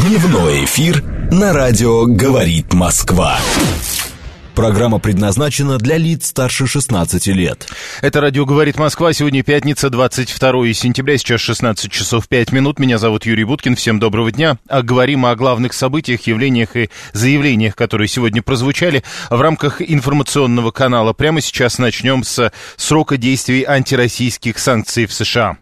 Дневной эфир на радио «Говорит Москва». Программа предназначена для лиц старше 16 лет. Это радио «Говорит Москва». Сегодня пятница, 22 сентября, сейчас 16 часов 5 минут. Меня зовут Юрий Буткин. Всем доброго дня. Говорим о главных событиях, явлениях и заявлениях, которые сегодня прозвучали в рамках информационного канала. Прямо сейчас начнем с срока действий антироссийских санкций в США.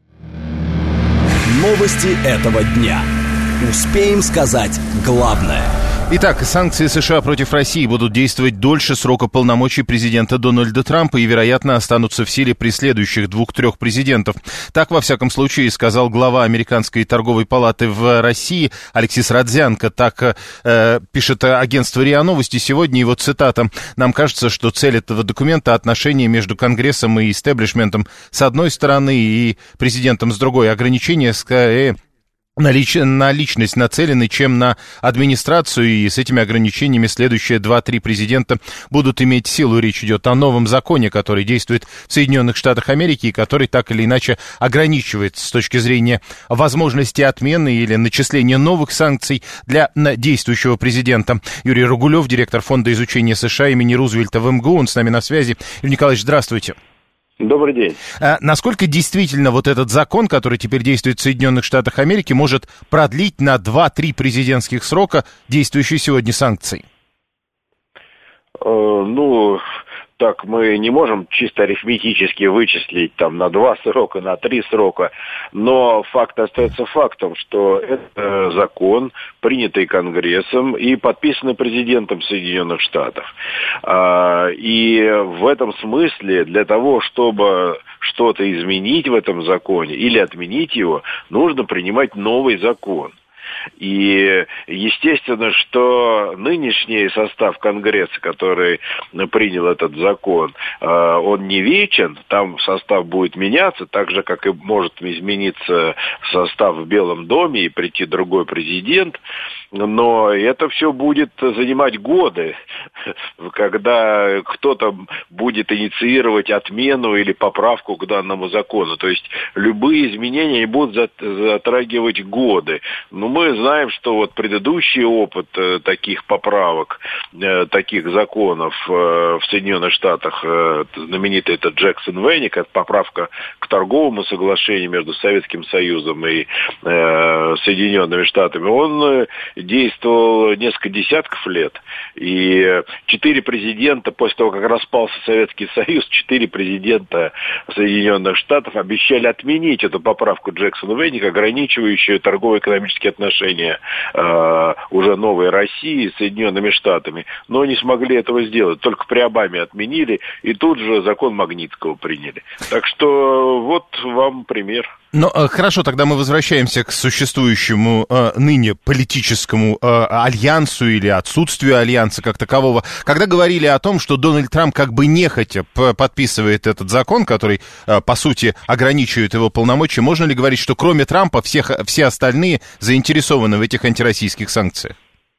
Новости этого дня. Успеем сказать главное. Итак, санкции США против России будут действовать дольше срока полномочий президента Дональда Трампа и, вероятно, останутся в силе при следующих 2-3 президентов. Так, во всяком случае, сказал глава Американской торговой палаты в России Алексис Родзянко. Так пишет агентство РИА Новости сегодня, его цитата: «Нам кажется, что цель этого документа — отношения между Конгрессом и истеблишментом с одной стороны и президентом с другой. Ограничения скорее на личность нацелены, чем на администрацию, и с этими ограничениями следующие 2-3 президента будут иметь силу». Речь идет о новом законе, который действует в Соединенных Штатах Америки и который так или иначе ограничивает с точки зрения возможности отмены или начисления новых санкций для действующего президента. Юрий Рогулев, директор Фонда изучения США имени Рузвельта в МГУ, он с нами на связи. Юрий Николаевич, здравствуйте. Добрый день. Насколько действительно вот этот закон, который теперь действует в Соединенных Штатах Америки, может продлить на 2-3 президентских срока действующие сегодня санкции? Так мы не можем чисто арифметически вычислить там на 2 срока, на 3 срока, но факт остается фактом, что это закон, принятый Конгрессом и подписанный президентом Соединенных Штатов. И в этом смысле для того, чтобы что-то изменить в этом законе или отменить его, нужно принимать новый закон. И естественно, что нынешний состав Конгресса, который принял этот закон, он не вечен, там состав будет меняться, так же, как и может измениться состав в Белом доме и прийти другой президент, но это все будет занимать годы, когда кто-то будет инициировать отмену или поправку к данному закону. То есть любые изменения будут затрагивать годы. Но мы знаем, что вот предыдущий опыт таких поправок, таких законов в Соединенных Штатах, знаменитый это Джексон-Вейник, это поправка к торговому соглашению между Советским Союзом и Соединенными Штатами, он действовал несколько десятков лет. И 4 президента, после того, как распался Советский Союз, 4 президента Соединенных Штатов обещали отменить эту поправку Джексона-Вейника, ограничивающую торгово-экономические отношения уже новой России с Соединенными Штатами. Но не смогли этого сделать. Только при Обаме отменили, и тут же закон Магнитского приняли. Так что вот вам пример. Ну, хорошо, тогда мы возвращаемся к существующему ныне политическому альянсу или отсутствию альянса как такового. Когда говорили о том, что Дональд Трамп как бы нехотя подписывает этот закон, который, по сути, ограничивает его полномочия, можно ли говорить, что кроме Трампа все остальные заинтересованы в этих антироссийских санкциях?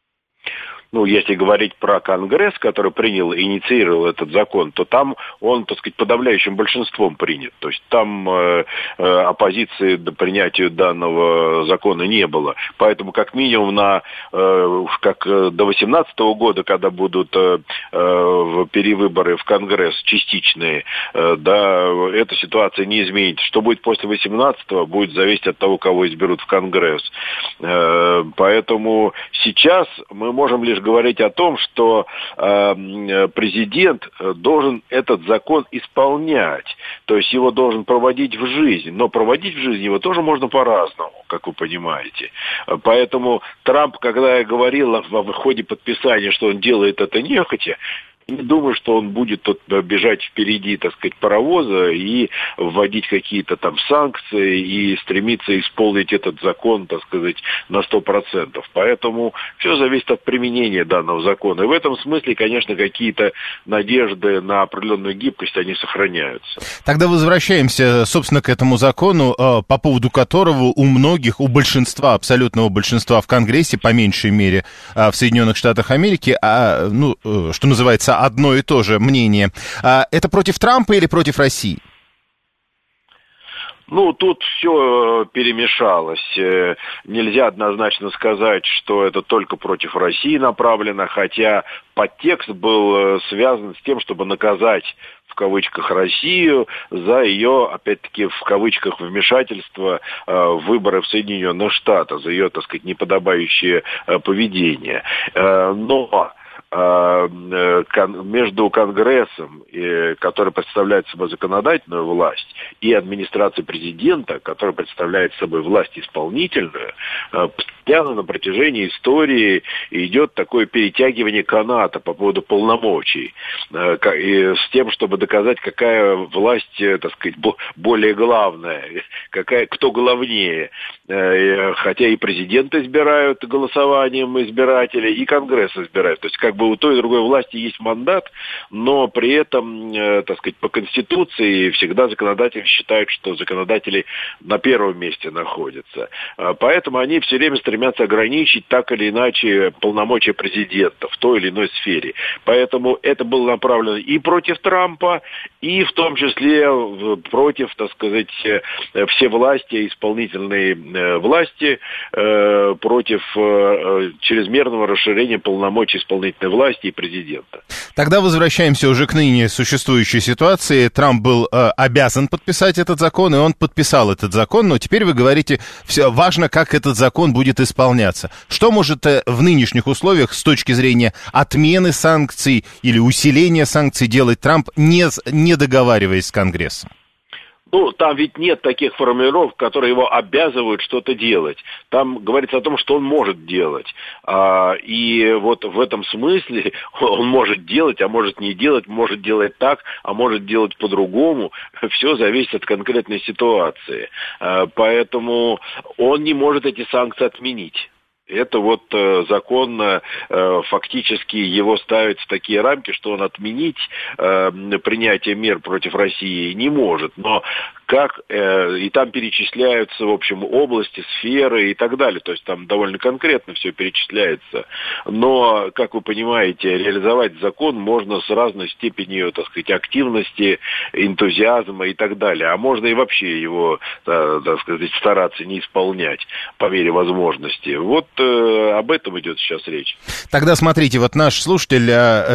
Если говорить про Конгресс, который принял и инициировал этот закон, то там он, так сказать, подавляющим большинством принят. То есть там оппозиции к принятию данного закона не было. Поэтому как минимум как до 2018 года, когда будут перевыборы в Конгресс частичные, эта ситуация не изменится. Что будет после 2018-го, будет зависеть от того, кого изберут в Конгресс. Поэтому сейчас мы можем лишь говорить о том, что президент должен этот закон исполнять, то есть его должен проводить в жизнь, но проводить в жизнь его тоже можно по-разному, как вы понимаете. Поэтому Трамп, когда я говорил в ходе подписания, что он делает это нехотя, не думаю, что он будет тут бежать впереди, так сказать, паровоза и вводить какие-то там санкции и стремиться исполнить этот закон, так сказать, на 100%. Поэтому все зависит от применения данного закона. И в этом смысле, конечно, какие-то надежды на определенную гибкость, они сохраняются. Тогда возвращаемся, собственно, к этому закону, по поводу которого у многих, у большинства, абсолютного большинства в Конгрессе, по меньшей мере, в Соединенных Штатах Америки, что называется, одно и то же мнение. Это против Трампа или против России? Ну, тут все перемешалось. Нельзя однозначно сказать, что это только против России направлено, хотя подтекст был связан с тем, чтобы наказать в кавычках Россию за ее, опять-таки, в кавычках вмешательство в выборы в Соединенных Штатах, за ее, так сказать, неподобающее поведение. Но между Конгрессом, который представляет собой законодательную власть, и администрацией президента, которая представляет собой власть исполнительную, постоянно на протяжении истории идет такое перетягивание каната по поводу полномочий, с тем, чтобы доказать, какая власть, так сказать, более главная, кто главнее. Хотя и президента избирают голосованием избирателей, и Конгресс избирают. То есть как бы у той и другой власти есть мандат, но при этом, так сказать, по Конституции всегда законодатели считают, что законодатели на первом месте находятся. Поэтому они все время стремятся ограничить так или иначе полномочия президента в той или иной сфере. Поэтому это было направлено и против Трампа, и в том числе против, так сказать, всевластия, исполнительной власти, против чрезмерного расширения полномочий исполнительной власти и президента. Тогда возвращаемся уже к ныне существующей ситуации. Трамп был обязан подписать этот закон, и он подписал этот закон, но теперь вы говорите, все важно, как этот закон будет исполняться. Что может в нынешних условиях с точки зрения отмены санкций или усиления санкций делать Трамп, не договариваясь с Конгрессом? Ну, там ведь нет таких формулировок, которые его обязывают что-то делать. Там говорится о том, что он может делать. И вот в этом смысле он может делать, а может не делать, может делать так, а может делать по-другому. Все зависит от конкретной ситуации. Поэтому он не может эти санкции отменить. Это вот закон фактически его ставит в такие рамки, что он отменить принятие мер против России не может. Но как и там перечисляются, в общем, области, сферы и так далее. То есть там довольно конкретно все перечисляется. Но, как вы понимаете, реализовать закон можно с разной степенью, так сказать, активности, энтузиазма и так далее. А можно и вообще его, так сказать, стараться не исполнять по мере возможности. Вот об этом идет сейчас речь. Тогда смотрите, вот наш слушатель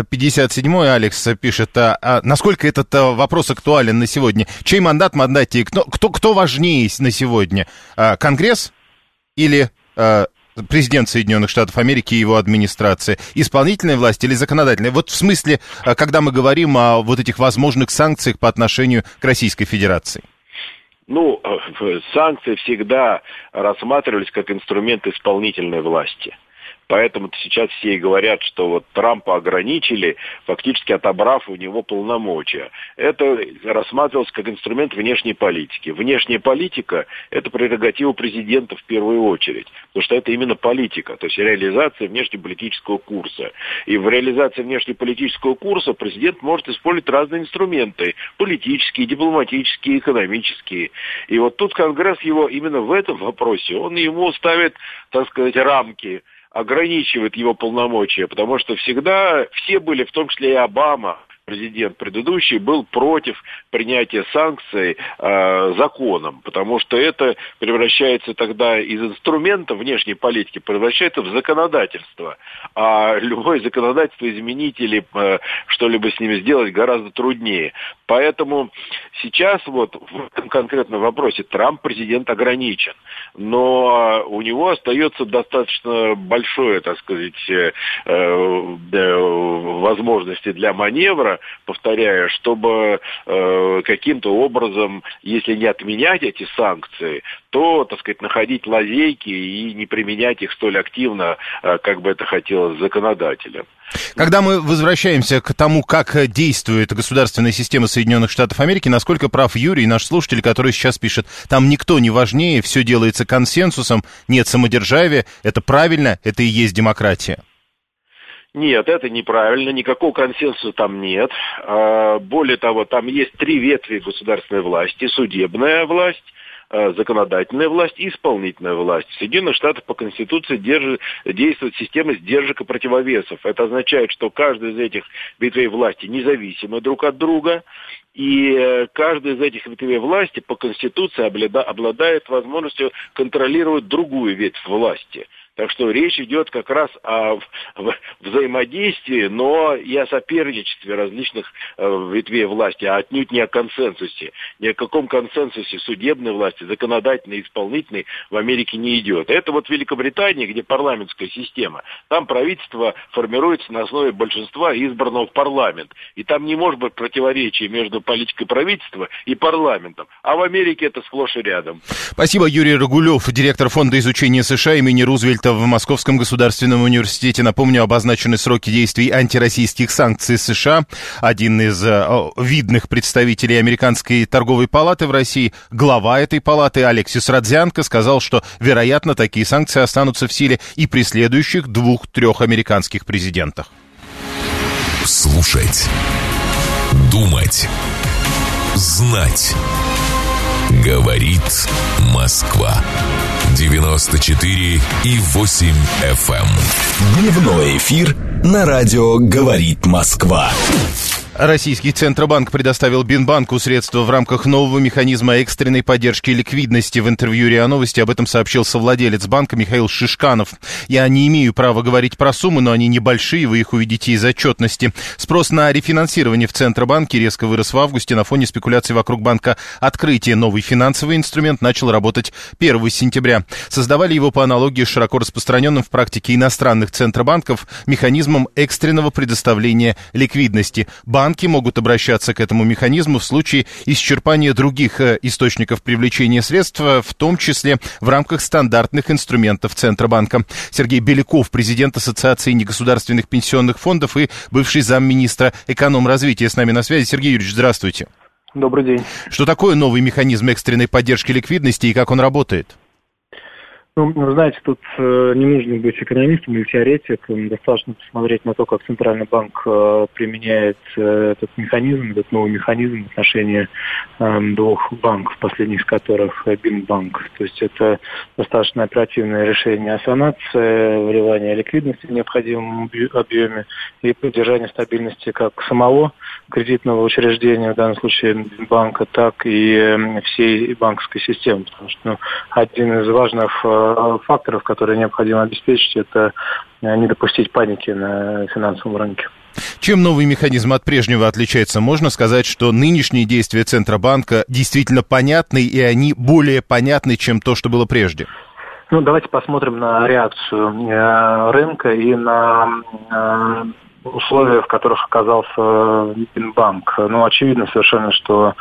57-й Алекс пишет, насколько этот вопрос актуален на сегодня? Чей мандат мандатии? Кто важнее на сегодня? Конгресс или президент Соединенных Штатов Америки и его администрация? Исполнительная власть или законодательная? Вот в смысле, когда мы говорим о вот этих возможных санкциях по отношению к Российской Федерации. Ну, санкции всегда рассматривались как инструмент исполнительной власти. Поэтому сейчас все и говорят, что вот Трампа ограничили, фактически отобрав у него полномочия. Это рассматривалось как инструмент внешней политики. Внешняя политика – это прерогатива президента в первую очередь, потому что это именно политика, то есть реализация внешнеполитического курса. И в реализации внешнеполитического курса президент может использовать разные инструменты – политические, дипломатические, экономические. И вот тут Конгресс его именно в этом вопросе, он ему ставит, так сказать, рамки, ограничивает его полномочия, потому что всегда все были, в том числе и Обама, президент предыдущий, был против принятия санкций законом, потому что это превращается тогда из инструмента внешней политики, превращается в законодательство. А любое законодательство изменить или что-либо с ними сделать гораздо труднее. Поэтому сейчас вот в этом конкретном вопросе Трамп президент ограничен, но у него остается достаточно большое, так сказать, возможности для маневра, повторяю, чтобы каким-то образом, если не отменять эти санкции, то, так сказать, находить лазейки и не применять их столь активно, как бы это хотелось законодателям. Когда мы возвращаемся к тому, как действует государственная система Соединенных Штатов Америки, насколько прав Юрий, наш слушатель, который сейчас пишет, там никто не важнее, все делается консенсусом, нет самодержавия, это правильно, это и есть демократия. Нет, это неправильно, никакого консенсуса там нет. Более того, там есть 3 ветви государственной власти: судебная власть, законодательная власть и исполнительная власть. В Соединенных Штатах по Конституции действует система сдержек и противовесов. Это означает, что каждая из этих ветвей власти независимы друг от друга, И каждый из этих ветвей власти по Конституции обладает возможностью контролировать другую ветвь власти. Так что речь идет как раз о взаимодействии, но и о соперничестве различных ветвей власти, а отнюдь не о консенсусе. Ни о каком консенсусе судебной власти, законодательной, исполнительной в Америке не идет. Это вот Великобритания, где парламентская система. Там правительство формируется на основе большинства избранного в парламент. И там не может быть противоречия между политикой правительства и парламентом. А в Америке это сплошь и рядом. Спасибо, Юрий Рагулев, директор Фонда изучения США имени Рузвельта в Московском государственном университете. Напомню, обозначены сроки действий антироссийских санкций США. Один из видных представителей Американской торговой палаты в России, глава этой палаты Алексис Родзянко, сказал, что, вероятно, такие санкции останутся в силе и при следующих 2-3 американских президентах. Слушать, думать, знать. Говорит Москва. 94,8 FM. Дневной эфир на радио «Говорит Москва». Российский Центробанк предоставил Бинбанку средства в рамках нового механизма экстренной поддержки ликвидности. В интервью РИА Новости об этом сообщил совладелец банка Михаил Шишканов. «Я не имею права говорить про суммы, но они небольшие, вы их увидите из отчетности». Спрос на рефинансирование в Центробанке резко вырос в августе на фоне спекуляций вокруг банка «Открытие». Новый финансовый инструмент начал работать 1 сентября. Создавали его по аналогии с широко распространенным в практике иностранных центробанков механизмом экстренного предоставления ликвидности. Банки могут обращаться к этому механизму в случае исчерпания других источников привлечения средств, в том числе в рамках стандартных инструментов Центробанка. Сергей Беляков, президент Ассоциации негосударственных пенсионных фондов и бывший замминистра экономразвития, с нами на связи. Сергей Юрьевич, здравствуйте. Добрый день. Что такое новый механизм экстренной поддержки ликвидности и как он работает? Ну, вы знаете, тут не нужно быть экономистом или теоретиком, достаточно посмотреть на то, как Центральный банк применяет этот новый механизм в отношении двух банков, последний из которых Бинбанк. То есть это достаточно оперативное решение о санации, вливание ликвидности в необходимом объеме и поддержание стабильности как самого кредитного учреждения, в данном случае Бинбанка, так и всей банковской системы. Потому что один из важных факторов, которые необходимо обеспечить, это не допустить паники на финансовом рынке. Чем новый механизм от прежнего отличается? Можно сказать, что нынешние действия Центробанка действительно понятны, и они более понятны, чем то, что было прежде? Ну, давайте посмотрим на реакцию рынка и на условия, в которых оказался Бинбанк. Ну, очевидно совершенно, что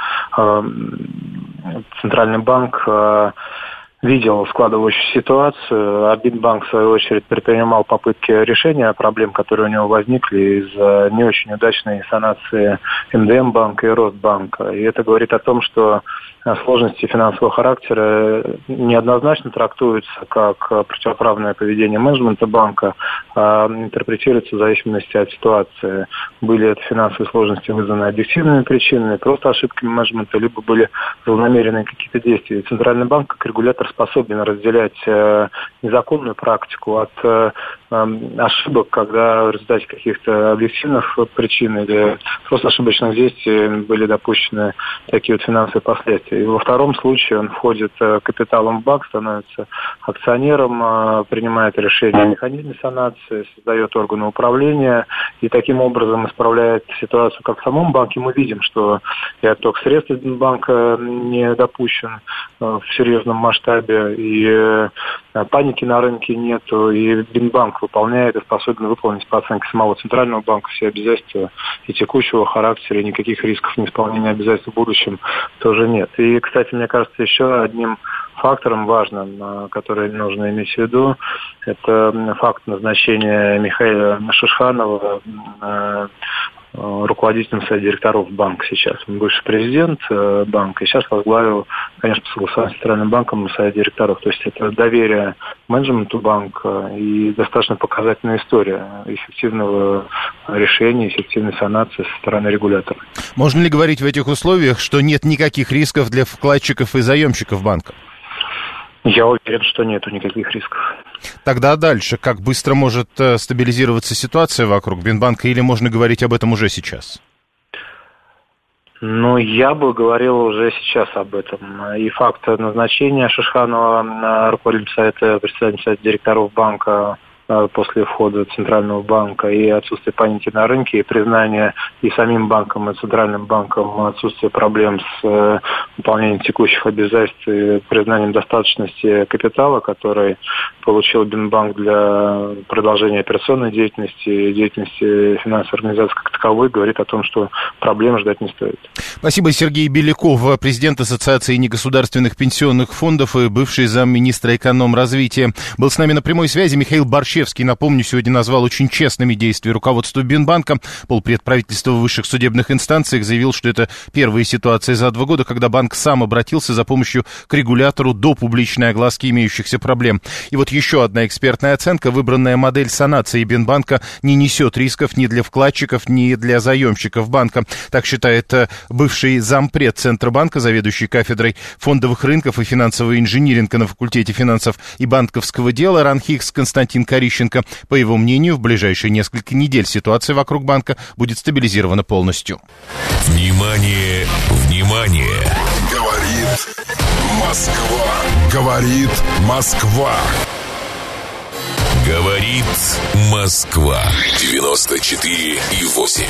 Центральный банк видел складывающуюся ситуацию, а Бинбанк, в свою очередь, предпринимал попытки решения проблем, которые у него возникли из-за не очень удачной санации МДМ-банка и Росбанка. И это говорит о том, что сложности финансового характера неоднозначно трактуются как противоправное поведение менеджмента банка, а интерпретируются в зависимости от ситуации. Были это финансовые сложности вызваны объективными причинами, просто ошибками менеджмента, либо были злонамеренные какие-то действия. Центральный банк, как регулятор, способен разделять незаконную практику от ошибок, когда в результате каких-то объективных причин или просто ошибочных действий были допущены такие вот финансовые последствия. И во втором случае он входит капиталом в банк, становится акционером, принимает решение о механизме санации, создает органы управления и таким образом исправляет ситуацию как в самом банке. Мы видим, что и отток средств из банка не допущен в серьезном масштабе, и паники на рынке нету, и Бинбанк выполняет и способен выполнить по оценке самого Центрального банка все обязательства и текущего характера, и никаких рисков неисполнения обязательств в будущем тоже нет. И, кстати, мне кажется, еще одним фактором важным, который нужно иметь в виду, это факт назначения Михаила Шишканова руководителем совета директоров банка сейчас. Он бывший президент банка и сейчас возглавил, конечно, по согласованию с Центральным банком совет директоров. То есть это доверие менеджменту банка и достаточно показательная история эффективного решения, эффективной санации со стороны регулятора. Можно ли говорить в этих условиях, что нет никаких рисков для вкладчиков и заемщиков банка? Я уверен, что нету никаких рисков. Тогда дальше. Как быстро может стабилизироваться ситуация вокруг Бинбанка, или можно говорить об этом уже сейчас? Я бы говорил уже сейчас об этом. И факт назначения Шишханова на руководителя совета, председателя совета директоров банка после входа Центрального банка, и отсутствие понятия на рынке, и признание и самим банком, и Центральным банком отсутствия проблем с выполнением текущих обязательств, и признанием достаточности капитала, который получил Бинбанк для продолжения операционной деятельности и деятельности финансовой организации как таковой, говорит о том, что проблем ждать не стоит. Спасибо. Сергей Беляков, президент Ассоциации негосударственных пенсионных фондов и бывший замминистра экономразвития, был с нами на прямой связи. Михаил Борщевский, напомню, сегодня назвал очень честными действия руководства Бинбанка. Полпред правительства в высших судебных инстанциях заявил, что это первая ситуация за 2 года, когда банк сам обратился за помощью к регулятору до публичной огласки имеющихся проблем. И вот еще одна экспертная оценка. Выбранная модель санации Бинбанка не несет рисков ни для вкладчиков, ни для заемщиков банка. Так считает бывший зампред Центробанка, заведующий кафедрой фондовых рынков и финансового инжиниринга на факультете финансов и банковского дела РАНХИКС Константин Корищенко. По его мнению, в ближайшие несколько недель ситуация вокруг банка будет стабилизирована полностью. Внимание, внимание! Говорит Москва. Говорит Москва. Говорит Москва. 94,8.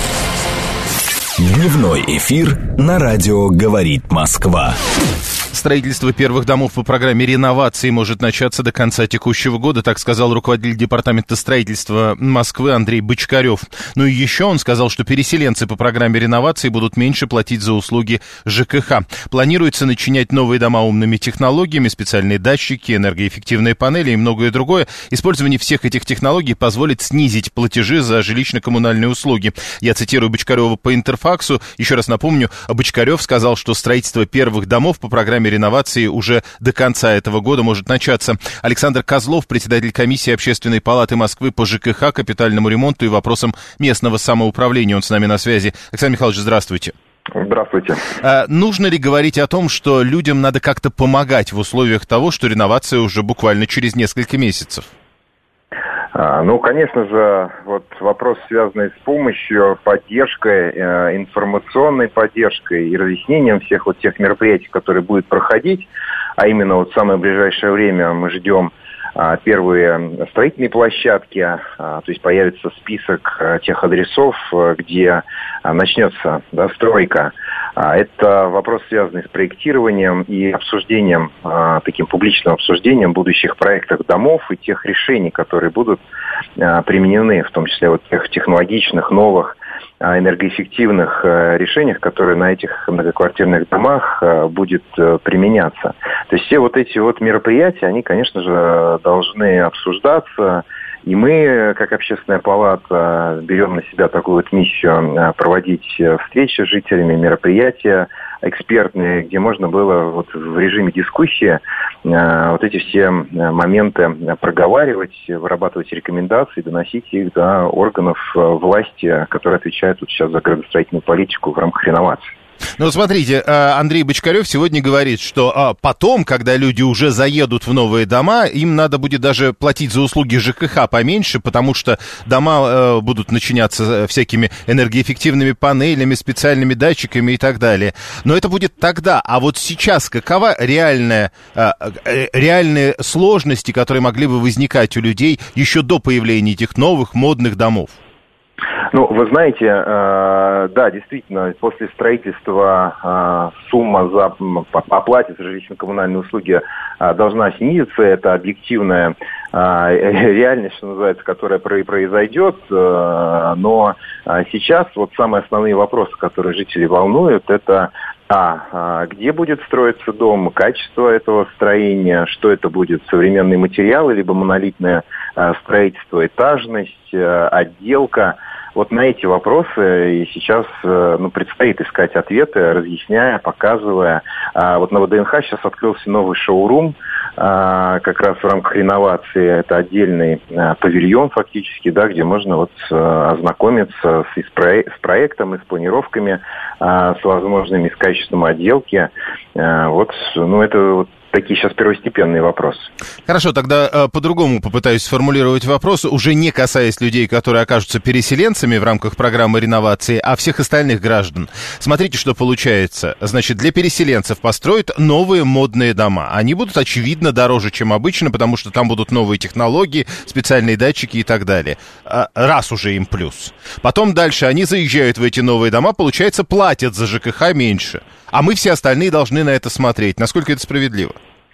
Дневной эфир на радио «Говорит Москва». Строительство первых домов по программе реновации может начаться до конца текущего года, так сказал руководитель департамента строительства Москвы Андрей Бочкарев. Ну и еще он сказал, что переселенцы по программе реновации будут меньше платить за услуги ЖКХ. Планируется начинять новые дома умными технологиями, специальные датчики, энергоэффективные панели и многое другое. Использование всех этих технологий позволит снизить платежи за жилищно-коммунальные услуги. Я цитирую Бочкарева по Интерфаксу. Еще раз напомню, Бочкарев сказал, что строительство первых домов по программе реновации уже до конца этого года может начаться. Александр Козлов, председатель комиссии Общественной палаты Москвы по ЖКХ, капитальному ремонту и вопросам местного самоуправления. Он с нами на связи. Александр Михайлович, здравствуйте. Здравствуйте. Нужно ли говорить о том, что людям надо как-то помогать в условиях того, что реновация уже буквально через несколько месяцев? Конечно же, вот вопрос, связанный с помощью, поддержкой, информационной поддержкой и разъяснением всех вот тех мероприятий, которые будут проходить, а именно вот в самое ближайшее время мы ждем первые строительные площадки, то есть появится список тех адресов, где начнется стройка. Это вопрос, связанный с проектированием и обсуждением, таким публичным обсуждением будущих проектов домов и тех решений, которые будут применены, в том числе вот тех технологичных, новых, энергоэффективных решениях, которые на этих многоквартирных домах будет применяться. То есть все вот эти вот мероприятия, они, конечно же, должны обсуждаться. И мы, как Общественная палата, берем на себя такую вот миссию проводить встречи с жителями, мероприятия экспертные, где можно было вот в режиме дискуссии вот эти все моменты проговаривать, вырабатывать рекомендации, доносить их до органов власти, которые отвечают вот сейчас за градостроительную политику в рамках реновации. Ну, смотрите, Андрей Бочкарев сегодня говорит, что потом, когда люди уже заедут в новые дома, им надо будет даже платить за услуги ЖКХ поменьше, потому что дома будут начиняться всякими энергоэффективными панелями, специальными датчиками и так далее. Но это будет тогда. А вот сейчас какова реальные сложности, которые могли бы возникать у людей еще до появления этих новых модных домов? Вы знаете, да, действительно, после строительства сумма по оплате за жилищно-коммунальные услуги должна снизиться. Это объективная реальность, что называется, которая произойдет. Но сейчас вот самые основные вопросы, которые жители волнуют, это где будет строиться дом, качество этого строения, что это будет, современные материалы, либо монолитное строительство, этажность, отделка. Вот на эти вопросы и сейчас предстоит искать ответы, разъясняя, показывая. Вот на ВДНХ сейчас открылся новый шоурум, как раз в рамках реновации. Это отдельный павильон фактически, да, где можно ознакомиться с проектом и с планировками, с возможными, с качеством отделки. Это такие сейчас первостепенные вопросы. Хорошо, тогда по-другому попытаюсь сформулировать вопрос, уже не касаясь людей, которые окажутся переселенцами в рамках программы реновации, а всех остальных граждан. Смотрите, что получается. Значит, для переселенцев построят новые модные дома. Они будут, очевидно, дороже, чем обычно, потому что там будут новые технологии, специальные датчики и так далее. Раз уже им плюс. Потом дальше они заезжают в эти новые дома, получается, платят за ЖКХ меньше. А мы все остальные должны на это смотреть. Насколько это справедливо?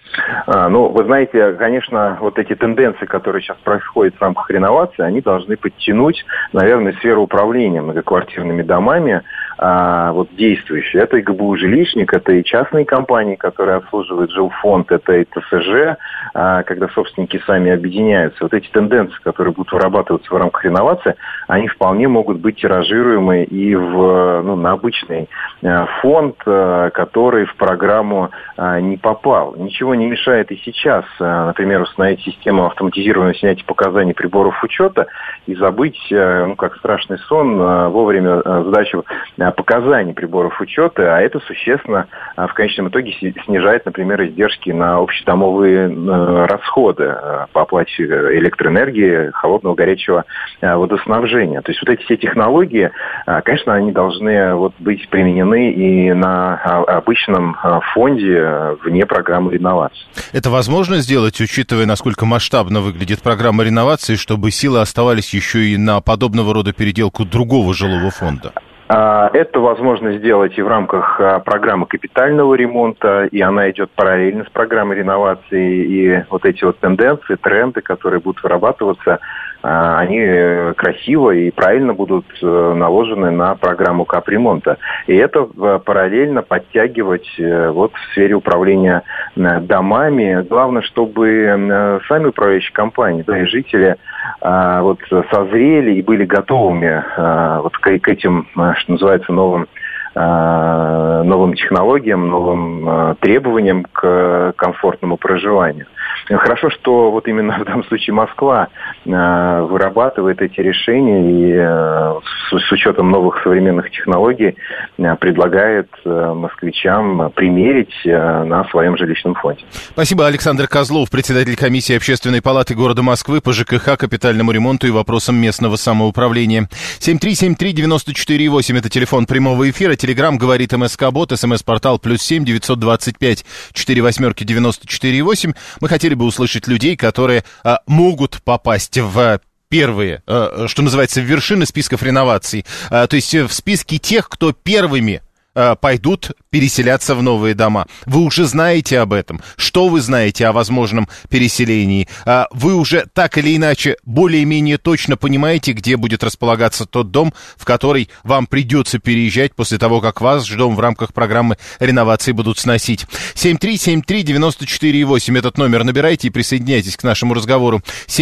Ну, вы знаете, конечно, вот эти тенденции, которые сейчас происходят в рамках реновации, они должны подтянуть, наверное, сферу управления многоквартирными домами, вот действующие. Это и ГБУ «Жилищник», это и частные компании, которые обслуживают жилфонд, это и ТСЖ, когда собственники сами объединяются. Вот эти тенденции, которые будут вырабатываться в рамках реновации, они вполне могут быть тиражируемы и на обычный фонд, который в программу не попал. Ничего не мешает и сейчас, например, установить систему автоматизированного снятия показаний приборов учета и забыть, как страшный сон, вовремя сдачу показаний приборов учета, а это существенно в конечном итоге снижает, например, издержки на общедомовые расходы по оплате электроэнергии, холодного, горячего водоснабжения. То есть вот эти все технологии, конечно, они должны быть применены и на обычном фонде вне программы реновации. Это возможно сделать, учитывая, насколько масштабно выглядит программа реновации, чтобы силы оставались еще и на подобного рода переделку другого жилого фонда? Это возможно сделать и в рамках программы капитального ремонта, и она идет параллельно с программой реновации, и вот эти вот тенденции, тренды, которые будут вырабатываться, они красиво и правильно будут наложены на программу капремонта. И это параллельно подтягивать в сфере управления домами. Главное, чтобы сами управляющие компании, и жители созрели и были готовыми к этим, что называется, новым технологиям, новым требованиям к комфортному проживанию. Хорошо, что именно в данном случае Москва вырабатывает эти решения и с учетом новых современных технологий предлагает москвичам примерить на своем жилищном фонде. Спасибо. Александр Козлов, председатель комиссии Общественной палаты города Москвы по ЖКХ, капитальному ремонту и вопросам местного самоуправления. 7373948 это телефон прямого эфира. Телеграм говорит МСК-бот, СМС-портал +7 925 498 Мы хотели бы услышать людей, которые могут попасть в первые, что называется, в вершины списков реноваций. То есть в списке тех, кто первыми пойдут переселяться в новые дома. Вы уже знаете об этом. Что вы знаете о возможном переселении? Вы уже так или иначе более-менее точно понимаете, где будет располагаться тот дом, в который вам придется переезжать после того, как ваш дом в рамках программы реновации будут сносить. 7373948 этот номер набирайте и присоединяйтесь к нашему разговору.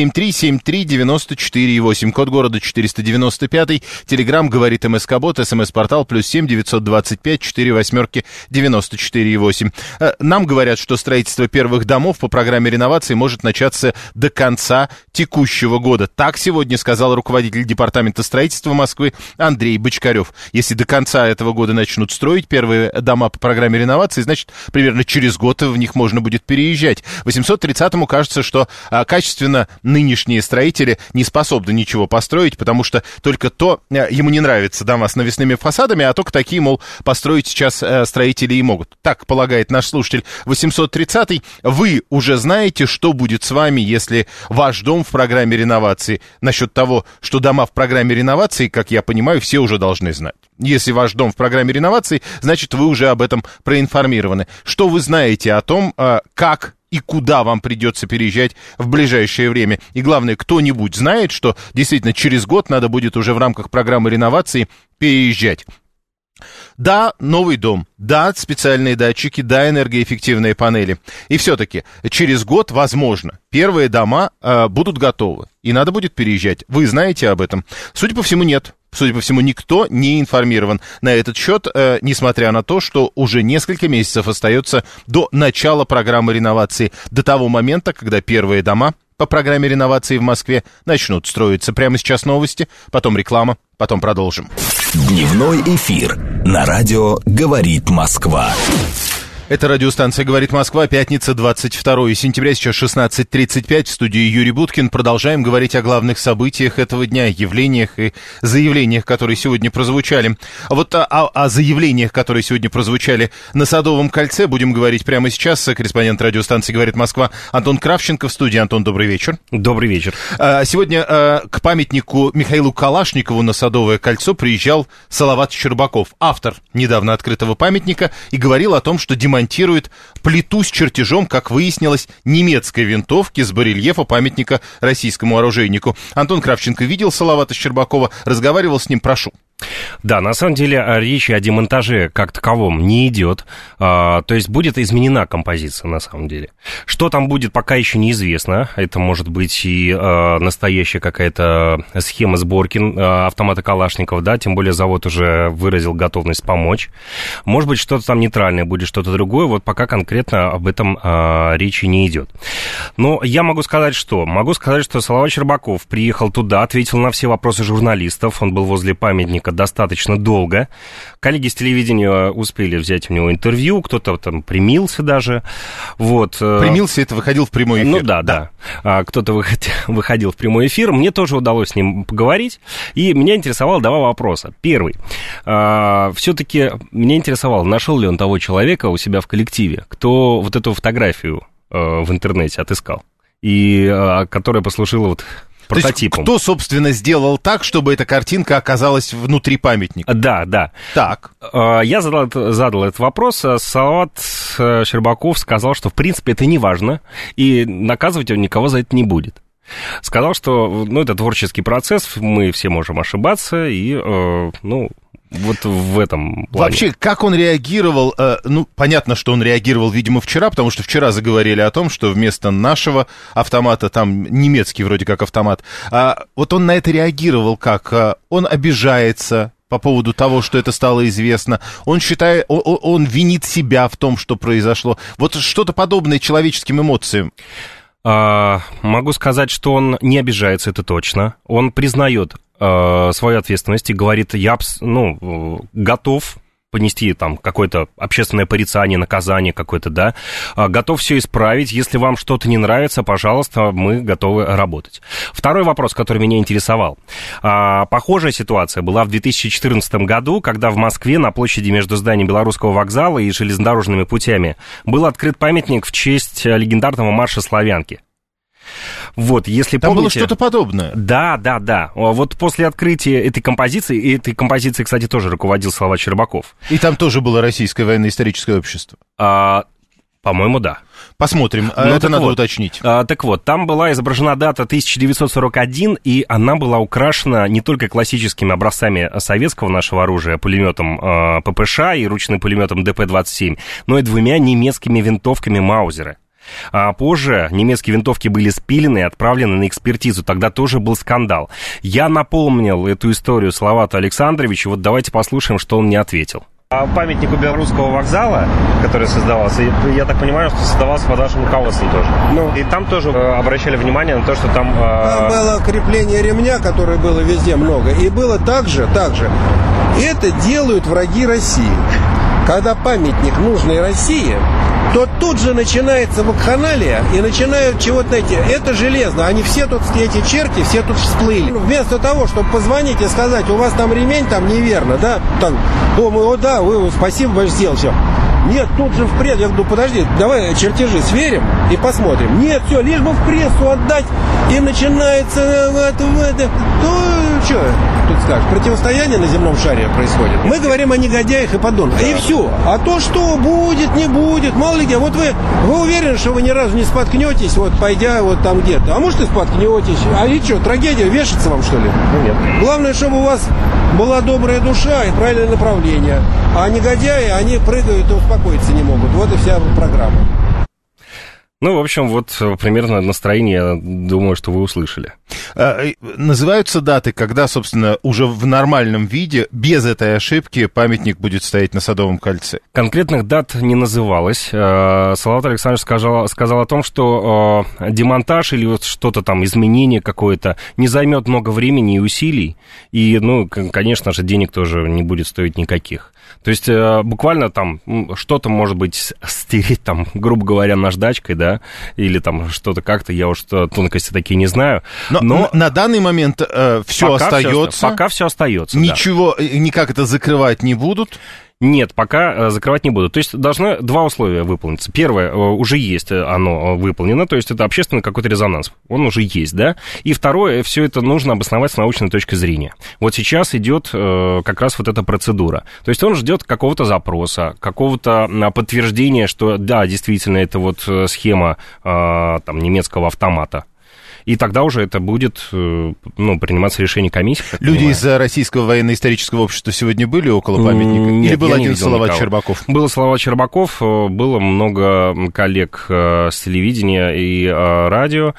7373948, код города 495, телеграм говорит МСК-бот, СМС-портал +7 925 498 94,8. Нам говорят, что строительство первых домов по программе реновации может начаться до конца текущего года. Так сегодня сказал руководитель департамента строительства Москвы Андрей Бочкарев. Если до конца этого года начнут строить первые дома по программе реновации, значит, примерно через год в них можно будет переезжать. 830-му кажется, что качественно нынешние строители не способны ничего построить, потому что только ему не нравятся дома с навесными фасадами, а только такие, мол, построить сейчас строители и могут. Так полагает наш слушатель 830-й. Вы уже знаете, что будет с вами, если ваш дом в программе реновации. Насчет того, что дома в программе реновации, как я понимаю, все уже должны знать. Если ваш дом в программе реновации, значит, вы уже об этом проинформированы. Что вы знаете о том, как и куда вам придется переезжать в ближайшее время? И главное, кто-нибудь знает, что действительно через год надо будет уже в рамках программы реновации переезжать? Да, новый дом, да, специальные датчики, да, энергоэффективные панели. И все-таки через год, возможно, первые дома будут готовы, и надо будет переезжать. Вы знаете об этом? Судя по всему, нет. Судя по всему, никто не информирован на этот счет, несмотря на то, что уже несколько месяцев остается до начала программы реновации, до того момента, когда первые дома по программе реновации в Москве начнут строиться. Прямо сейчас новости, потом реклама, потом продолжим. Дневной эфир на радио «Говорит Москва». Это радиостанция «Говорит Москва», пятница, 22 сентября, сейчас 16:35, в студии Юрий Буткин. Продолжаем говорить о главных событиях этого дня, явлениях и заявлениях, которые сегодня прозвучали. А вот о заявлениях, которые сегодня прозвучали на Садовом кольце, будем говорить прямо сейчас. Корреспондент радиостанции «Говорит Москва» Антон Кравченко в студии. Антон, добрый вечер. Добрый вечер. Сегодня к памятнику Михаилу Калашникову на Садовое кольцо приезжал Салават Щербаков, автор недавно открытого памятника, и говорил о том, что демонтирует плиту с чертежом, как выяснилось, немецкой винтовки с барельефа памятника российскому оружейнику. Антон Кравченко видел Салавата Щербакова, разговаривал с ним, прошу. Да, на самом деле речи о демонтаже как таковом не идет, то есть будет изменена композиция на самом деле. Что там будет, пока еще неизвестно, это может быть и настоящая какая-то схема сборки автомата Калашникова, да, тем более завод уже выразил готовность помочь. Может быть, что-то там нейтральное будет, что-то другое, вот пока конкретно об этом речи не идет. Но я могу сказать, что Салават Щербаков приехал туда, ответил на все вопросы журналистов, он был возле памятника достаточно долго. Коллеги с телевидения успели взять у него интервью, кто-то там примился даже. Вот. Примился, это выходил в прямой эфир? Ну да. Кто-то выходил в прямой эфир. Мне тоже удалось с ним поговорить, и меня интересовало два вопроса. Первый. Все-таки меня интересовало, нашел ли он того человека у себя в коллективе, кто вот эту фотографию в интернете отыскал, и которая послужила вот прототипом. То есть, кто, собственно, сделал так, чтобы эта картинка оказалась внутри памятника? Да. Так. Я задал этот вопрос, а Салават Щербаков сказал, что, в принципе, это не важно, и наказывать он никого за это не будет. Сказал, что, это творческий процесс, мы все можем ошибаться, и, вот в этом плане. Вообще, как он реагировал? Понятно, что он реагировал, видимо, вчера, потому что вчера заговорили о том, что вместо нашего автомата, там немецкий вроде как автомат, вот он на это реагировал как? Он обижается по поводу того, что это стало известно. Он считает, он винит себя в том, что произошло. Вот что-то подобное человеческим эмоциям. Могу сказать, что он не обижается, это точно. Он признает свою ответственность и говорит, я готов понести там какое-то общественное порицание, наказание какое-то, да, готов все исправить, если вам что-то не нравится, пожалуйста, мы готовы работать. Второй вопрос, который меня интересовал. Похожая ситуация была в 2014 году, когда в Москве на площади между зданием Белорусского вокзала и железнодорожными путями был открыт памятник в честь легендарного марша «Славянки». Вот, если там помните... было что-то подобное. Да. Вот после открытия этой композицией, кстати, тоже руководил Салават Щербаков. И там тоже было Российское военно-историческое общество. По-моему, да. Посмотрим, это надо уточнить. Так вот, там была изображена дата 1941, и она была украшена не только классическими образцами советского нашего оружия, пулеметом ППШ и ручным пулеметом ДП-27, но и двумя немецкими винтовками Маузера. А позже немецкие винтовки были спилены и отправлены на экспертизу. Тогда тоже был скандал. Я напомнил эту историю Салавату Александровичу. Вот давайте послушаем, что он мне ответил. Памятнику Белорусского вокзала, который создавался, я так понимаю, что создавался под вашим руководством тоже. И там тоже обращали внимание на то, что там... Там было крепление ремня, которое было везде много. И было также. Это делают враги России. Когда памятник нужной России, то тут же начинается вакханалия и начинают чего-то найти. Это железно. Они все тут, эти черти, все тут всплыли. Вместо того, чтобы позвонить и сказать, у вас там ремень там неверно, да? Там, вы спасибо, большое, сделал все. Нет, тут же впред. Я говорю, подожди, давай чертежи сверим и посмотрим. Нет, все, лишь бы в прессу отдать. И начинается что тут скажешь? Противостояние на земном шаре происходит. Мы говорим о негодяях и подонках. И все. А то, что будет, не будет, мало ли где. Вот вы уверены, что вы ни разу не споткнетесь, вот пойдя вот там где-то. А может и споткнетесь. А и что, трагедия, вешаться вам, что ли? Нет. Главное, чтобы у вас была добрая душа и правильное направление. А негодяи, они прыгают и успокоиться не могут. Вот и вся программа. В общем, вот примерно настроение, я думаю, что вы услышали. Называются даты, когда, собственно, уже в нормальном виде, без этой ошибки, памятник будет стоять на Садовом кольце? Конкретных дат не называлось. Салават Александрович сказал о том, что демонтаж или вот что-то там, изменение какое-то, не займет много времени и усилий. И, конечно же, денег тоже не будет стоить никаких. То есть буквально там что-то, может быть, стереть там, грубо говоря, наждачкой, да, или там что-то как-то, я уж тонкости такие не знаю. Но на данный момент все остается. Пока все остается. Ничего, никак это закрывать не будут. Нет, пока закрывать не буду. То есть должны два условия выполниться. Первое, уже есть оно выполнено, то есть это общественный какой-то резонанс. Он уже есть, да? И второе, все это нужно обосновать с научной точки зрения. Вот сейчас идет как раз вот эта процедура. То есть он ждет какого-то запроса, какого-то подтверждения, что да, действительно, это вот схема там, немецкого автомата. И тогда уже это будет, приниматься решение комиссии. Люди из Российского военно-исторического общества сегодня были около памятника? Нет, или был один Салават Щербаков? Был Салават Щербаков, было много коллег с телевидения и радио,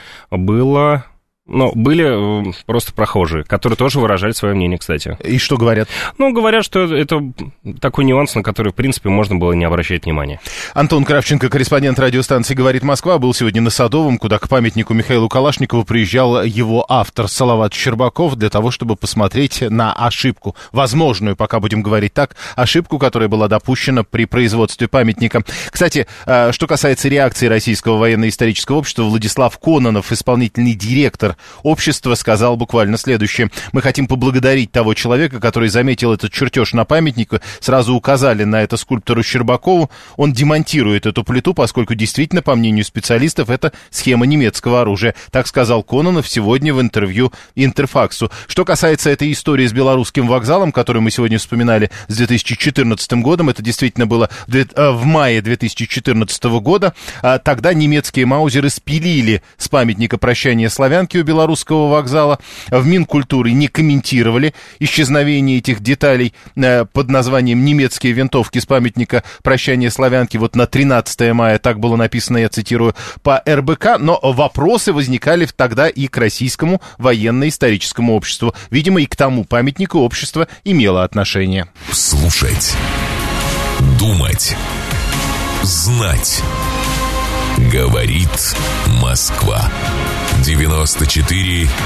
были просто прохожие, которые тоже выражали свое мнение, кстати. И что говорят? Говорят, что это такой нюанс, на который, в принципе, можно было не обращать внимания. Антон Кравченко, корреспондент радиостанции «Говорит Москва», был сегодня на Садовом, куда к памятнику Михаилу Калашникову приезжал его автор Салават Щербаков для того, чтобы посмотреть на ошибку, возможную, пока будем говорить так, ошибку, которая была допущена при производстве памятника. Кстати, что касается реакции Российского военно-исторического общества, Владислав Кононов, исполнительный директор общества, сказал буквально следующее. Мы хотим поблагодарить того человека, который заметил этот чертеж на памятнике. Сразу указали на это скульптору Щербакову. Он демонтирует эту плиту, поскольку действительно, по мнению специалистов, это схема немецкого оружия. Так сказал Кононов сегодня в интервью Интерфаксу. Что касается этой истории с белорусским вокзалом, которую мы сегодня вспоминали с 2014 годом, это действительно было в мае 2014 года. Тогда немецкие маузеры спилили с памятника прощания славянки у белорусского вокзала. В Минкультуре не комментировали исчезновение этих деталей под названием «Немецкие винтовки» с памятника прощания славянки. Вот на 13 мая, так было написано, я цитирую, по РБК. Но вопросы возникали тогда и к Российскому военно-историческому обществу. Видимо, и к тому памятнику общество имело отношение. Слушать, думать, знать. Говорит Москва. 94,8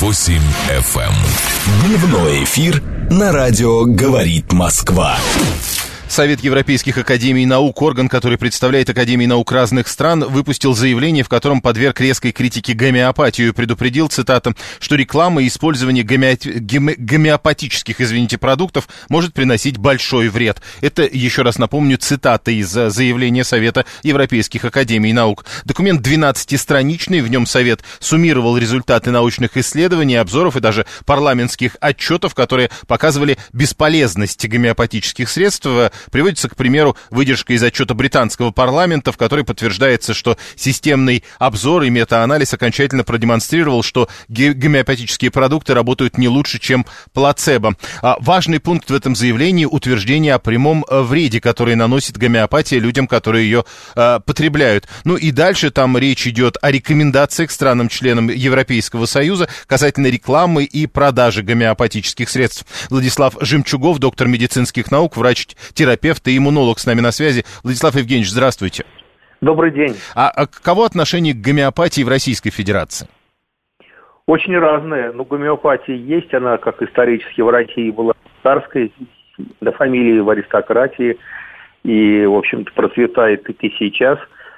FM. Дневной эфир на радио «Говорит Москва». Совет Европейских академий наук, орган, который представляет академии наук разных стран, выпустил заявление, в котором подверг резкой критике гомеопатию и предупредил, цитата, что реклама и использование гомеопатических, продуктов может приносить большой вред. Это, еще раз напомню, цитата из заявления Совета Европейских академий наук. Документ 12-страничный, в нем Совет суммировал результаты научных исследований, обзоров и даже парламентских отчетов, которые показывали бесполезность гомеопатических средств. Приводится, к примеру, выдержка из отчета британского парламента, в которой подтверждается, что системный обзор и метаанализ окончательно продемонстрировал, что гомеопатические продукты работают не лучше, чем плацебо. Важный пункт в этом заявлении — утверждение о прямом вреде, который наносит гомеопатия людям, которые ее потребляют. И дальше там речь идет о рекомендациях странам-членам Европейского Союза касательно рекламы и продажи гомеопатических средств. Владислав Жемчугов, доктор медицинских наук, врач-терапевт и иммунолог с нами на связи. Владислав Евгеньевич, здравствуйте. Добрый день. А каково отношение к гомеопатии в Российской Федерации? Очень разное. Гомеопатия есть, она как исторически в России была царской, до фамилии в аристократии, и, в общем-то, процветает и сейчас.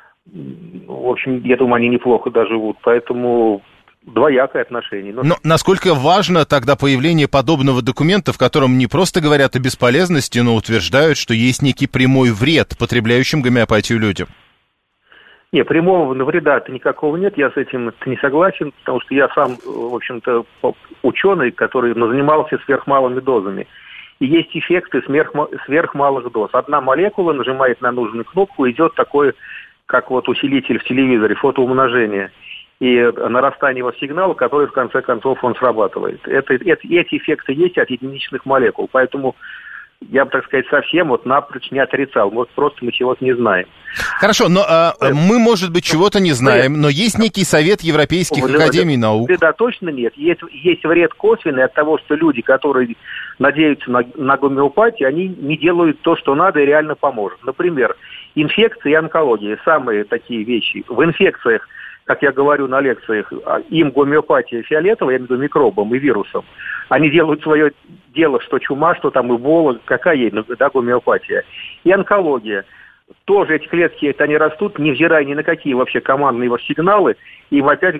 В общем, я думаю, они неплохо доживут, поэтому двоякое отношение. Но насколько важно тогда появление подобного документа, в котором не просто говорят о бесполезности, но утверждают, что есть некий прямой вред потребляющим гомеопатию людям? Нет, прямого вреда-то никакого нет, я с этим не согласен, потому что я сам, в общем-то, ученый, который занимался сверхмалыми дозами. И есть эффекты сверхмалых доз. Одна молекула нажимает на нужную кнопку, идет такой, как вот усилитель в телевизоре, фотоумножение. И нарастание его сигнала, который в конце концов он срабатывает. Эти эффекты есть от единичных молекул, поэтому я бы, так сказать, совсем напрочь не отрицал. Просто мы чего-то не знаем. Хорошо, но мы, может быть, чего-то не знаем, но есть некий совет Европейских академий наук. Да, точно нет. Есть вред косвенный от того, что люди, которые надеются на гомеопатию, они не делают то, что надо и реально поможет. Например, инфекции и онкология. Самые такие вещи. В инфекциях как я говорю на лекциях, им гомеопатия фиолетовая, я имею в виду микробам и вирусам. Они делают свое дело, что чума, что там эбола, какая есть, да, гомеопатия. И онкология. Тоже эти клетки, они растут, невзирая ни на какие вообще командные сигналы, и им опять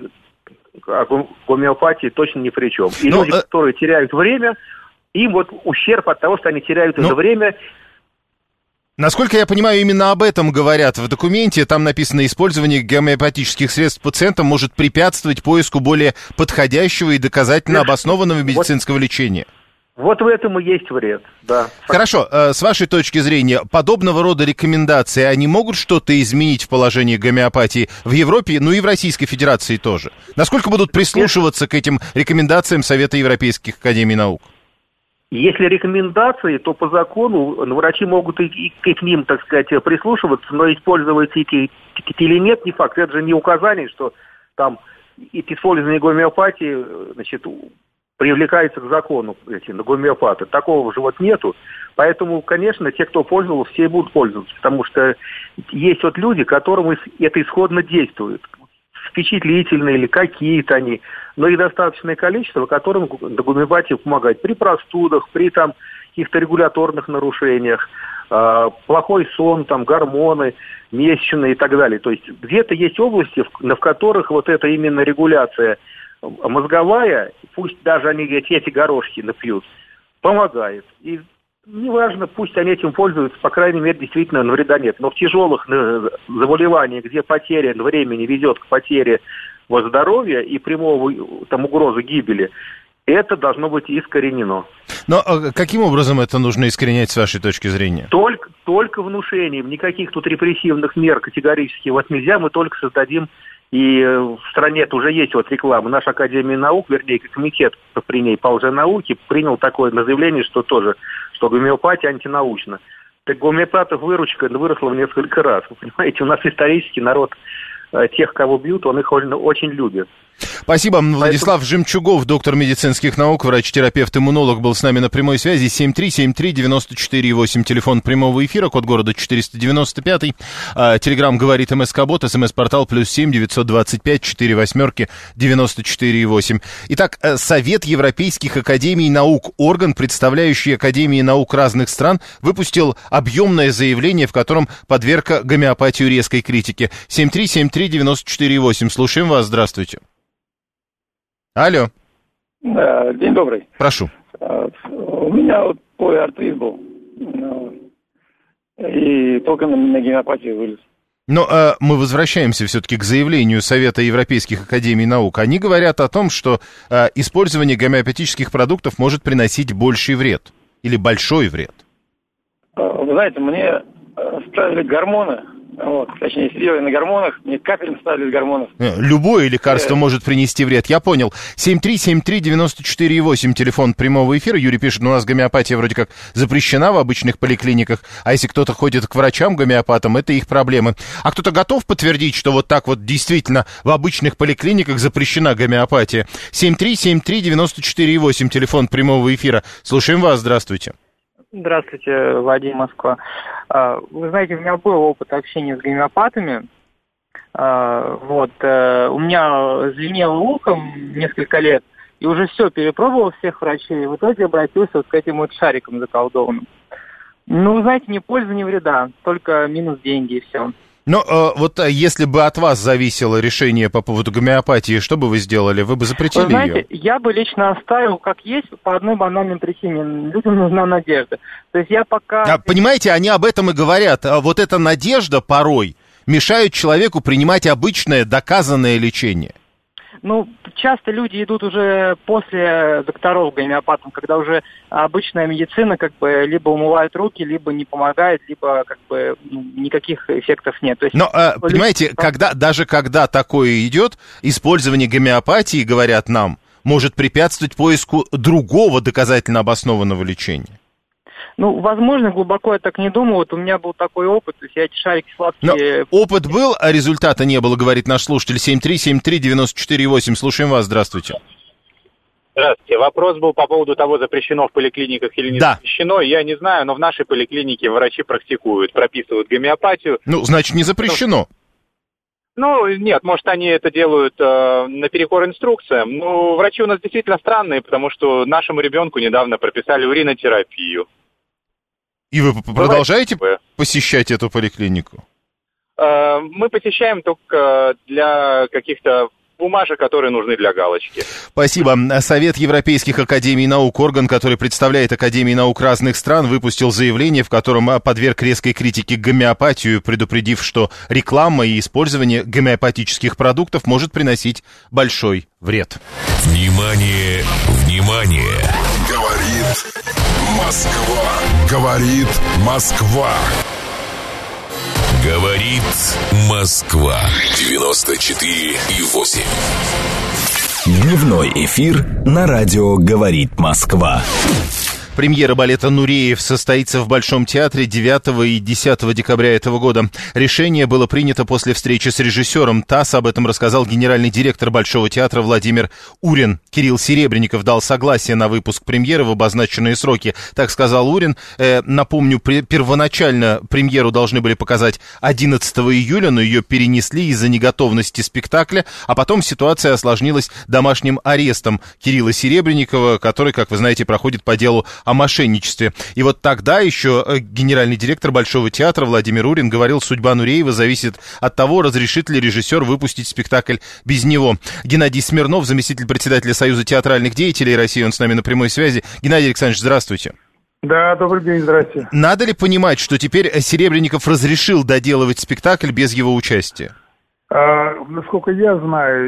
гомеопатия точно ни при чем. И люди, которые теряют время, им вот ущерб от того, что они теряют это время. Насколько я понимаю, именно об этом говорят в документе. Там написано: использование гомеопатических средств пациентом может препятствовать поиску более подходящего и доказательно обоснованного медицинского лечения. Вот в этом и есть вред, да. Хорошо, с вашей точки зрения, подобного рода рекомендации, они могут что-то изменить в положении гомеопатии в Европе, ну и в Российской Федерации тоже? Насколько будут прислушиваться к этим рекомендациям Совета Европейских Академий Наук? Если рекомендации, то по закону врачи могут и к ним, так сказать, прислушиваться, но использовать эти или нет, не факт. Это же не указание, что там использование гомеопатии, значит, привлекается к закону на гомеопаты. Такого же вот нету. Поэтому, конечно, те, кто пользовался, все и будут пользоваться. Потому что есть вот люди, которым это исходно действует. Впечатлительные или какие-то они. Но их достаточное количество, которым гомеопатия помогает при простудах, при там каких-то регуляторных нарушениях, плохой сон, там, гормоны, месячные и так далее. То есть где-то есть области, в которых вот эта именно регуляция мозговая, пусть даже они эти горошки напьют, помогает. И неважно, пусть они этим пользуются, по крайней мере, действительно вреда нет. Но в тяжелых заболеваниях, где потеря времени ведет к потере здоровья и прямого там угрозы гибели, это должно быть искоренено. Но каким образом это нужно искоренять с вашей точки зрения? Только внушением. Никаких тут репрессивных мер категорически вот нельзя. Мы только создадим, и в стране уже есть вот реклама. Наша Академия наук, вернее, комитет при ней по лженауке принял такое заявление, что гомеопатия антинаучна. Так гомеопатов выручка выросла в несколько раз. Вы понимаете, у нас исторически народ тех, кого бьют, он их очень любит. Спасибо. Владислав Жемчугов, доктор медицинских наук, врач-терапевт, иммунолог, был с нами на прямой связи. 7373948, телефон прямого эфира, код города 495. Телеграм говорит МСК-бот, СМС-портал +7 925 48 94,8. Итак, Совет Европейских Академий Наук, орган, представляющий Академии наук разных стран, выпустил объемное заявление, в котором подверг гомеопатию резкой критике. 7373948. Слушаем вас. Здравствуйте. Алло. Да, день добрый. Прошу. У меня вот полиартрит был. И только на гомеопатию вылез. Но мы возвращаемся все-таки к заявлению Совета Европейских Академий Наук. Они говорят о том, что использование гомеопатических продуктов может приносить больший вред. Или большой вред. Вы знаете, мне ставили гормоны. Вот, точнее, сидели на гормонах, мне капельницы ставили гормонов. Любое лекарство может принести вред, я понял. 7373948, телефон прямого эфира. Юрий пишет, у нас гомеопатия вроде как запрещена в обычных поликлиниках, а если кто-то ходит к врачам-гомеопатам, это их проблемы. А кто-то готов подтвердить, что вот так вот действительно в обычных поликлиниках запрещена гомеопатия? 7373948, телефон прямого эфира. Слушаем вас, здравствуйте. Здравствуйте, Вадим, Москва. Вы знаете, у меня был опыт общения с гомеопатами. У меня звенело ухом несколько лет, и уже все, перепробовал всех врачей. В итоге обратился вот к этим вот шарикам заколдованным. Ну, знаете, ни пользы, ни вреда, только минус деньги и все. Но вот если бы от вас зависело решение по поводу гомеопатии, что бы вы сделали? Вы бы запретили ее? Вы знаете, я бы лично оставил как есть по одной банальной причине. Людям нужна надежда. То есть я пока... Понимаете, они об этом и говорят. Вот эта надежда порой мешает человеку принимать обычное доказанное лечение. Ну, часто люди идут уже после докторов гомеопатам, когда уже обычная медицина как бы либо умывает руки, либо не помогает, либо как бы никаких эффектов нет. То есть, но, понимаете, когда такое идет, использование гомеопатии, говорят нам, может препятствовать поиску другого доказательно обоснованного лечения. Ну, возможно, глубоко я так не думаю. Вот у меня был такой опыт, то есть я эти шарики сладкие... Но опыт был, а результата не было, говорит наш слушатель. 7373948. Слушаем вас, здравствуйте. Здравствуйте. Вопрос был по поводу того, запрещено в поликлиниках или не запрещено. Я не знаю, но в нашей поликлинике врачи практикуют, прописывают гомеопатию. Ну, значит, не запрещено. Ну, нет, может, они это делают наперекор инструкциям. Но врачи у нас действительно странные, потому что нашему ребенку недавно прописали уринотерапию. И вы продолжаете посещать эту поликлинику? Мы посещаем только для каких-то бумажек, которые нужны для галочки. Спасибо. Совет Европейских академий наук, орган, который представляет академии наук разных стран, выпустил заявление, в котором подверг резкой критике гомеопатию, предупредив, что реклама и использование гомеопатических продуктов может приносить большой вред. Внимание, внимание! Говорит Москва. Говорит Москва. Говорит Москва. 94,8. Дневной эфир на радио «Говорит Москва». Премьера балета «Нуреев» состоится в Большом театре 9 и 10 декабря этого года. Решение было принято после встречи с режиссером. ТАСС об этом рассказал генеральный директор Большого театра Владимир Урин. Кирилл Серебренников дал согласие на выпуск премьеры в обозначенные сроки. Так сказал Урин. Напомню, первоначально премьеру должны были показать 11 июля, но ее перенесли из-за неготовности спектакля, а потом ситуация осложнилась домашним арестом Кирилла Серебренникова, который, как вы знаете, проходит по делу о мошенничестве. И вот тогда еще генеральный директор Большого театра Владимир Урин говорил, судьба Нуреева зависит от того, разрешит ли режиссер выпустить спектакль без него. Геннадий Смирнов, заместитель председателя Союза театральных деятелей России, он с нами на прямой связи. Геннадий Александрович, здравствуйте. Да, добрый день, здрасте. Надо ли понимать, что теперь Серебренников разрешил доделывать спектакль без его участия? Насколько я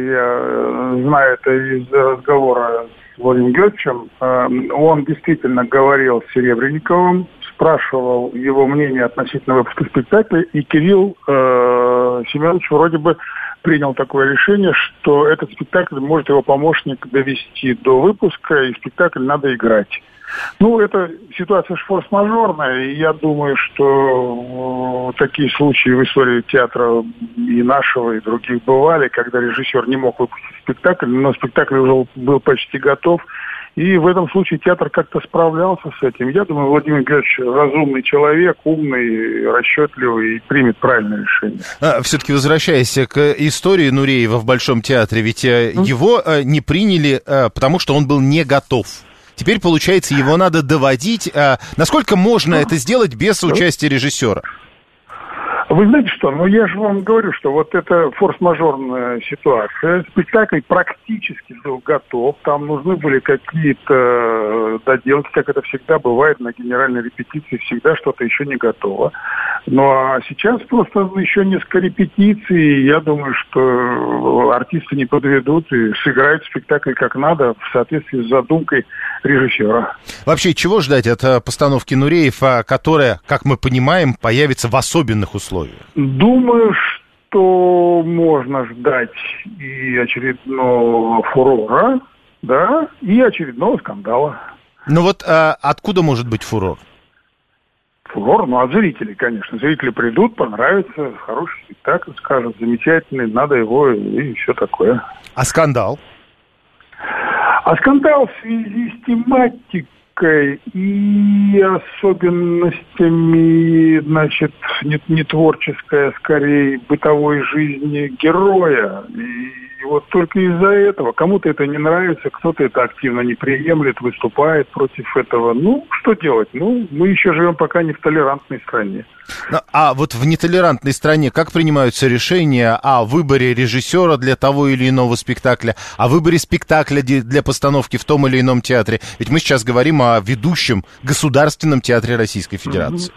знаю это из разговора с Владимиром Георгиевичем, он действительно говорил с Серебренниковым, спрашивал его мнение относительно выпуска спектакля, и Кирилл Семенович вроде бы принял такое решение, что этот спектакль может его помощник довести до выпуска, и спектакль надо играть. Ну, эта ситуация форс-мажорная, и я думаю, что такие случаи в истории театра и нашего, и других бывали, когда режиссер не мог выпустить спектакль, но спектакль уже был почти готов, и в этом случае театр как-то справлялся с этим. Я думаю, Владимир Георгиевич разумный человек, умный, расчетливый, и примет правильное решение. Все-таки возвращаясь к истории Нуреева в Большом театре, ведь его не приняли, потому что он был не готов. Теперь, получается, его надо доводить. Насколько можно это сделать без участия режиссера? Вы знаете что, я же вам говорю, что вот это форс-мажорная ситуация. Спектакль практически был готов. Там нужны были какие-то доделки, как это всегда бывает на генеральной репетиции. Всегда что-то еще не готово. Ну а сейчас просто еще несколько репетиций. Я думаю, что артисты не подведут и сыграют спектакль как надо в соответствии с задумкой режиссера. Вообще, чего ждать от постановки «Нуреев», которая, как мы понимаем, появится в особенных условиях? Думаю, что можно ждать и очередного фурора, да, и очередного скандала. Ну вот откуда может быть фурор? Фурор, от зрителей, конечно. Зрители придут, понравится, хороший спектакль, скажут, замечательный, надо его и все такое. А скандал? А скандал в связи с тематикой и особенностями, значит, не творческой, а скорее бытовой жизни героя. И вот только из-за этого кому-то это не нравится, кто-то это активно не приемлет, выступает против этого. Ну, что делать? Мы еще живем пока не в толерантной стране. А вот в нетолерантной стране как принимаются решения о выборе режиссера для того или иного спектакля, о выборе спектакля для постановки в том или ином театре? Ведь мы сейчас говорим о ведущем государственном театре Российской Федерации.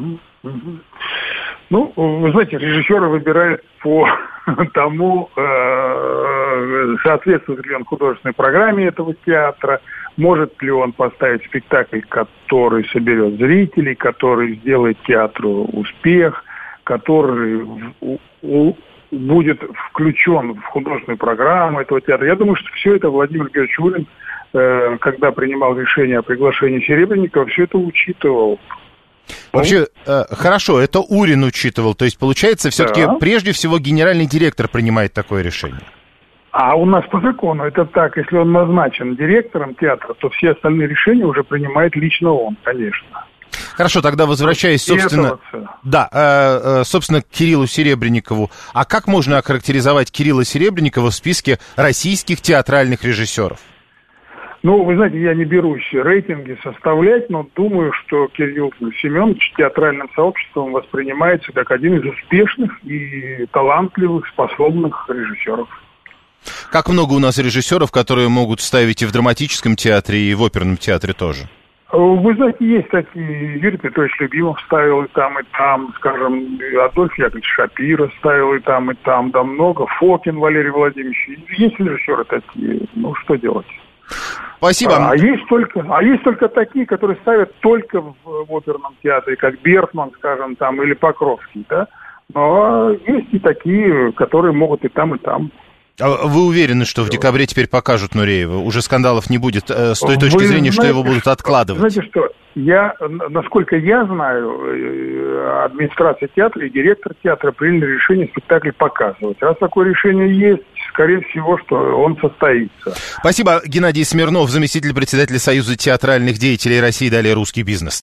Ну, вы знаете, режиссеры выбирают по тому, соответствует ли он художественной программе этого театра, может ли он поставить спектакль, который соберет зрителей, который сделает театру успех, который будет включен в художественную программу этого театра. Я думаю, что все это Владимир Георгиевич Урин, когда принимал решение о приглашении Серебренникова, все это учитывал. Вообще, хорошо, это Урин учитывал, то есть, получается, все-таки прежде всего генеральный директор принимает такое решение. А у нас по закону это так, если он назначен директором театра, то все остальные решения уже принимает лично он, конечно. Хорошо, тогда возвращаясь, собственно, собственно, к Кириллу Серебренникову. А как можно охарактеризовать Кирилла Серебренникова в списке российских театральных режиссеров? Ну, вы знаете, я не берусь рейтинги составлять, но думаю, что Кирилл Семенович театральным сообществом воспринимается как один из успешных и талантливых, способных режиссеров. Как много у нас режиссеров, которые могут ставить и в драматическом театре, и в оперном театре тоже? Вы знаете, есть такие. Юрий Петрович Любимов ставил и там, скажем, Адольф Яковлевич Шапира ставил и там, да много. Фокин Валерий Владимирович. Есть режиссеры такие, ну что делать? Спасибо. А есть только такие, которые ставят только в оперном театре, как Бертман, скажем, там, или Покровский, да? Но есть и такие, которые могут и там, и там. А вы уверены, что в декабре теперь покажут Нуреева? Уже скандалов не будет с той точки зрения, что его будут откладывать? Знаете что, насколько я знаю, администрация театра и директор театра приняли решение спектакль показывать. Раз такое решение есть, скорее всего, что он состоится. Спасибо. Геннадий Смирнов, заместитель председателя Союза театральных деятелей России. Далее «Русский бизнес».